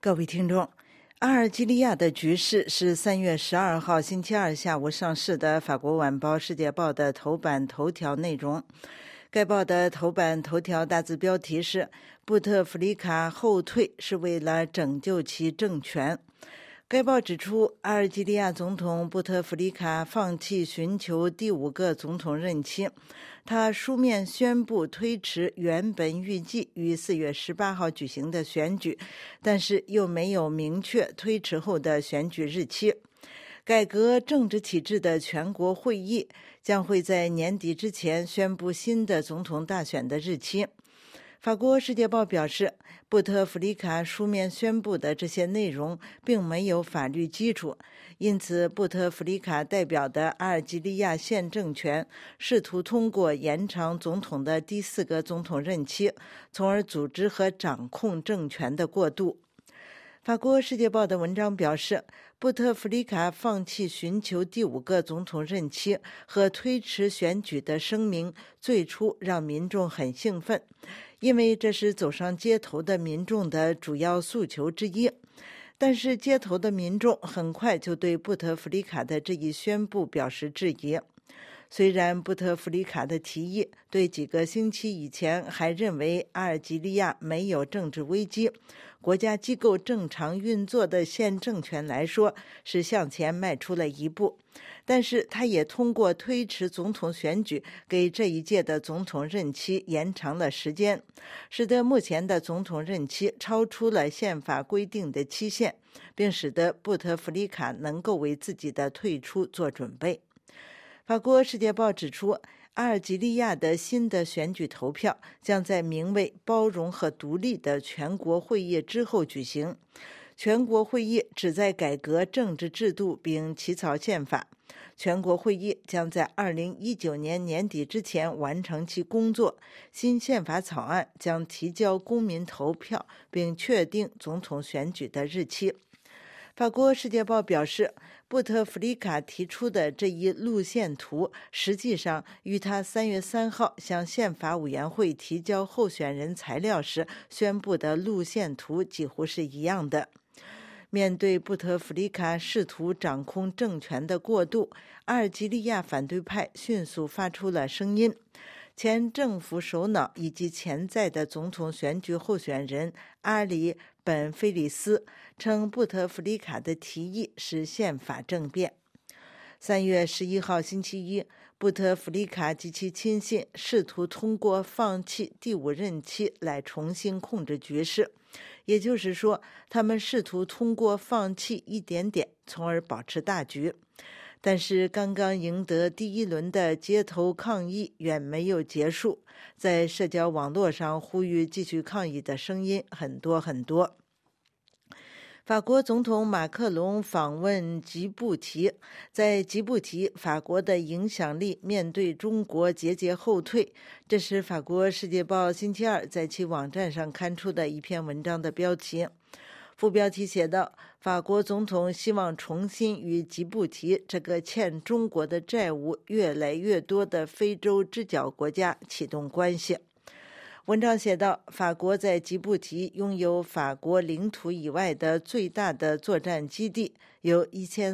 各位听众，阿尔及利亚的局势是3月12号星期二下午上市的法国晚报《世界报》的头版头条内容。该报的头版头条大字标题是“布特弗利卡后退是为了拯救其政权”。该报指出，阿尔及利亚总统布特弗利卡放弃寻求第5个总统任期，他书面宣布推迟原本预计于4月18号举行的选举，但是又没有明确推迟后的选举日期。改革政治体制的全国会议将会在年底之前宣布新的总统大选的日期。法国《世界报》表示，布特弗利卡书面宣布的这些内容并没有法律基础，因此布特弗利卡代表的阿尔及利亚现政权试图通过延长总统的第4个总统任期，从而组织和掌控政权的过渡。法国《世界报》的文章表示，布特弗利卡放弃寻求第5个总统任期和推迟选举的声明最初让民众很兴奋，因为这是走上街头的民众的主要诉求之一。但是街头的民众很快就对布特弗利卡的这一宣布表示质疑。虽然布特弗利卡的提议对几个星期以前还认为阿尔及利亚没有政治危机，国家机构正常运作的现政权来说是向前迈出了一步，但是他也通过推迟总统选举给这一届的总统任期延长了时间，使得目前的总统任期超出了宪法规定的期限，并使得布特弗利卡能够为自己的退出做准备。法国《世界报》指出，阿尔及利亚的新的选举投票将在名为包容和独立的全国会议之后举行。全国会议旨在改革政治制度并起草宪法。全国会议将在2019年年底之前完成其工作。新宪法草案将提交公民投票，并确定总统选举的日期。法国《世界报》表示，布特弗利卡提出的这一路线图实际上与他3月3号向宪法委员会提交候选人材料时宣布的路线图几乎是一样的。面对布特弗利卡试图掌控政权的过渡，阿尔及利亚反对派迅速发出了声音。前政府首脑以及潜在的总统选举候选人阿里本菲里斯称，布特弗利卡的提议是宪法政变。3月11号星期一，布特弗利卡及其亲信试图通过放弃第5任期来重新控制局势，也就是说，他们试图通过放弃一点点，从而保持大局。但是刚刚赢得第1轮的街头抗议远没有结束，在社交网络上呼吁继续抗议的声音很多很多。法国总统马克龙访问吉布提，在吉布提，法国的影响力面对中国节节后退，这是法国《世界报》星期二在其网站上刊出的一篇文章的标题。副标题写道，法国总统希望重新与吉布提这个欠中国的债务越来越多的非洲之角国家启动关系。文章写道，法国在吉布提拥有法国领土以外的最大的作战基地，有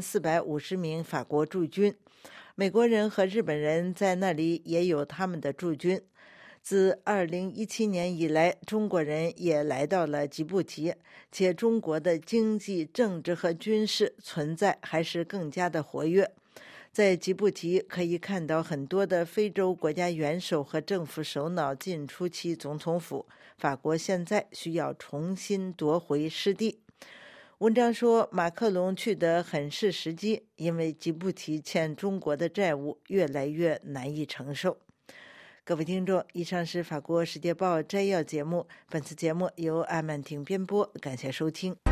1450名法国驻军，美国人和日本人在那里也有他们的驻军。自2017年以来，中国人也来到了吉布提，且中国的经济、政治和军事存在还是更加的活跃。在吉布提可以看到很多的非洲国家元首和政府首脑进出其总统府。法国现在需要重新夺回失地。文章说，马克龙去得很是时机，因为吉布提欠中国的债务越来越难以承受。各位听众，以上是法国《世界报》摘要节目，本次节目由阿曼婷编播，感谢收听。